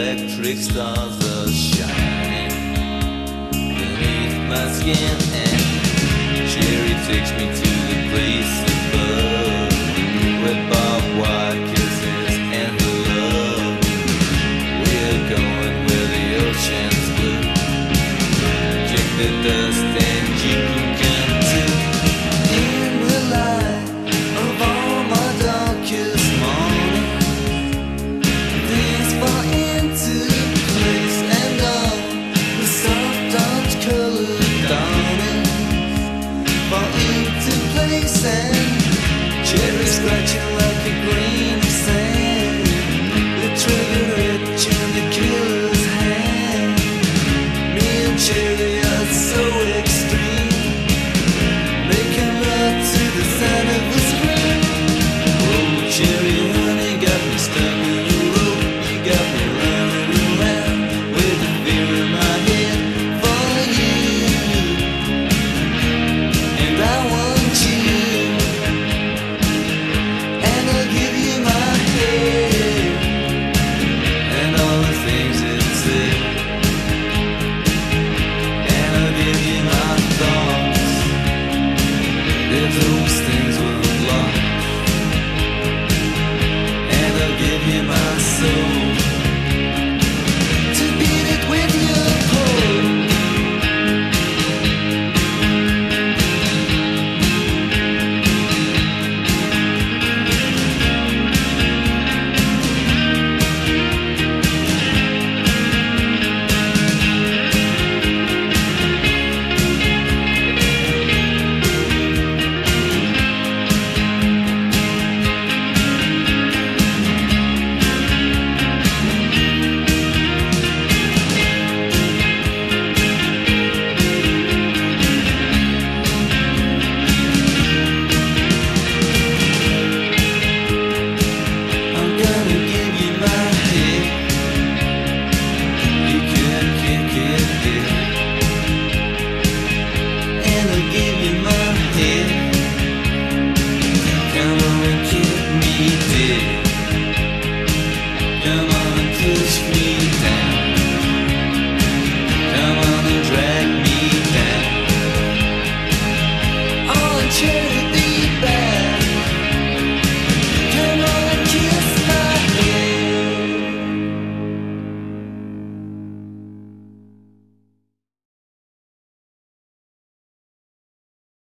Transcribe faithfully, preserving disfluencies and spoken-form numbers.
electric stars are shining beneath my skin, and Jerry takes me to the place above where barbed wire kisses and love. We're going where the ocean's blue. Kick the dust and you can